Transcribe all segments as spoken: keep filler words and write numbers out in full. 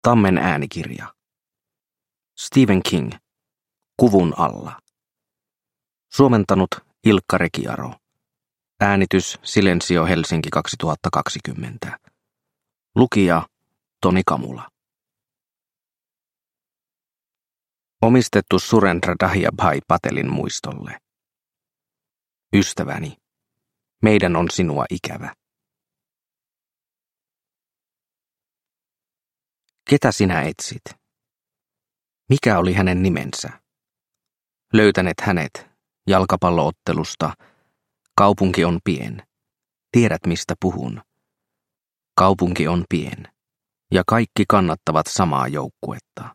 Tammen äänikirja. Stephen King. Kuvun alla. Suomentanut Ilkka Rekiaro. Äänitys Silensio Helsinki kaksituhattakaksikymmentä. Lukija Toni Kamula. Omistettu Surendra Dahiabhai Patelin muistolle. Ystäväni, meidän on sinua ikävä. Ketä sinä etsit? Mikä oli hänen nimensä? Löytänet hänet jalkapalloottelusta. Kaupunki on pien. Tiedät mistä puhun. Kaupunki on pien. Ja kaikki kannattavat samaa joukkuetta.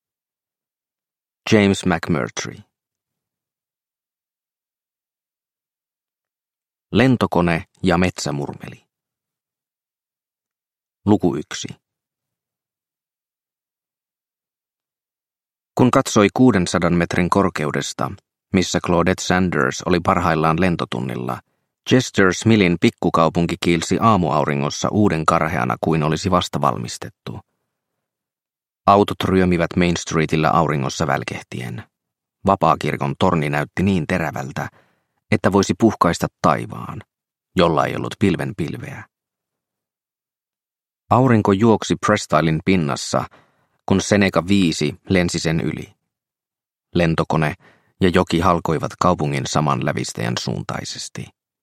James McMurtry. Lentokone ja metsämurmeli. Luku yksi. Kun katsoi kuudensadan metrin korkeudesta, missä Claudette Sanders oli parhaillaan lentotunnilla, Chester Smillin pikkukaupunki kiilsi aamuauringossa uuden karheana kuin olisi vasta valmistettu. Autot ryömivät Main Streetillä auringossa välkehtien. Vapaakirkon torni näytti niin terävältä, että voisi puhkaista taivaan, jolla ei ollut pilven pilveä. Aurinko juoksi Prestylin pinnassa, kun Seneca viisi lensi sen yli. Lentokone ja joki halkoivat kaupungin saman lävistäjän suuntaisesti.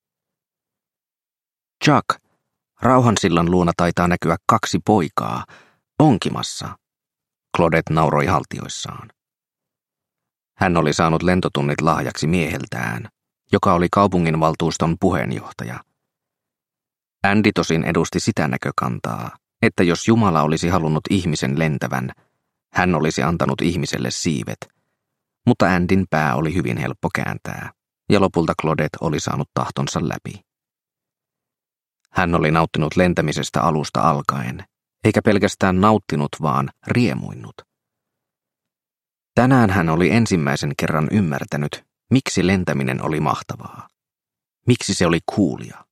Jack, rauhansillan luona taitaa näkyä kaksi poikaa, onkimassa, Claudette nauroi haltioissaan. Hän oli saanut lentotunnit lahjaksi mieheltään, joka oli kaupunginvaltuuston puheenjohtaja. Andy tosin edusti sitä näkökantaa, että jos Jumala olisi halunnut ihmisen lentävän, hän olisi antanut ihmiselle siivet, mutta Andyn pää oli hyvin helppo kääntää, ja lopulta Claudette oli saanut tahtonsa läpi. Hän oli nauttinut lentämisestä alusta alkaen, eikä pelkästään nauttinut, vaan riemuinnut. Tänään hän oli ensimmäisen kerran ymmärtänyt, miksi lentäminen oli mahtavaa. Miksi se oli coolia.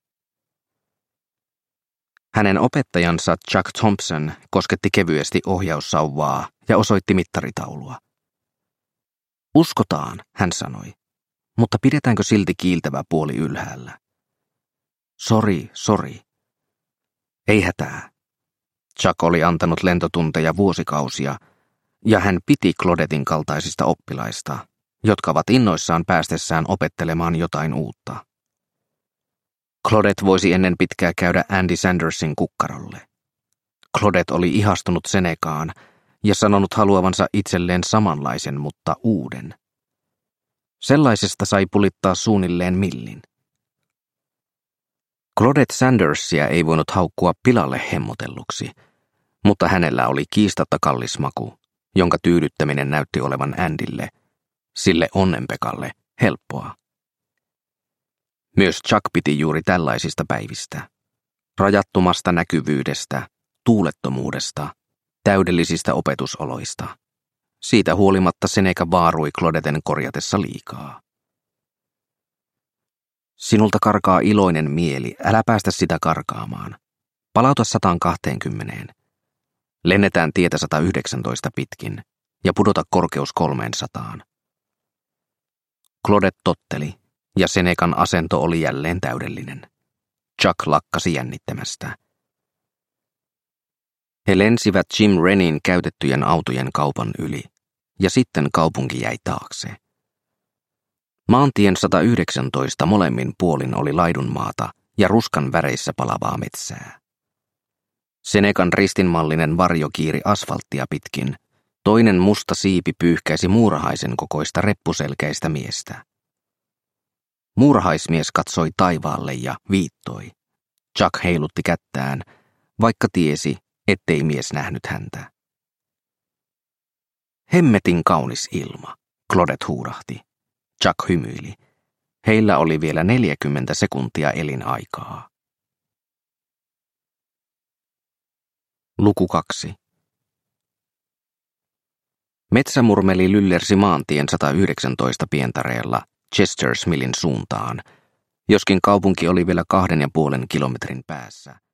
Hänen opettajansa Chuck Thompson kosketti kevyesti ohjaussauvaa ja osoitti mittaritaulua. Uskotaan, hän sanoi, mutta pidetäänkö silti kiiltävä puoli ylhäällä? Sori, sori. Ei hätää. Chuck oli antanut lentotunteja vuosikausia, ja hän piti Claudettin kaltaisista oppilaista, jotka ovat innoissaan päästessään opettelemaan jotain uutta. Claudette voisi ennen pitkää käydä Andy Sandersin kukkarolle. Claudette oli ihastunut Senecaan ja sanonut haluavansa itselleen samanlaisen, mutta uuden. Sellaisesta sai pulittaa suunnilleen millin. Claudette Sandersia ei voinut haukkua pilalle hemmotelluksi, mutta hänellä oli kiistatta kallis maku, jonka tyydyttäminen näytti olevan Andylle, sille onnenpekalle, helppoa. Myös Chuck piti juuri tällaisista päivistä. Rajattomasta näkyvyydestä, tuulettomuudesta, täydellisistä opetusoloista. Siitä huolimatta Seneca vaarui Claudetten korjatessa liikaa. Sinulta karkaa iloinen mieli, älä päästä sitä karkaamaan. Palauta sataan kahteenkymmeneen. Lennetään tietä sata yhdeksäntoista pitkin ja pudota korkeus kolmeensataan. Claudette totteli, ja Senecan asento oli jälleen täydellinen. Chuck lakkasi jännittämästä. He lensivät Jim Rennin käytettyjen autojen kaupan yli, ja sitten kaupunki jäi taakse. Maantien sata yhdeksäntoista molemmin puolin oli laidunmaata ja ruskan väreissä palavaa metsää. Senecan ristinmallinen varjo kiiri asfalttia pitkin, toinen musta siipi pyyhkäisi muurahaisen kokoista reppuselkäistä miestä. Muurahaismies katsoi taivaalle ja viittoi. Chuck heilutti kättään, vaikka tiesi, ettei mies nähnyt häntä. Hemmetin kaunis ilma, Claudette huurahti. Chuck hymyili. Heillä oli vielä neljäkymmentä sekuntia elinaikaa. Luku kaksi. Metsämurmeli lyllersi maantien sata yhdeksäntoista pientareella Chester Smillin suuntaan, joskin kaupunki oli vielä kahden ja puolen kilometrin päässä.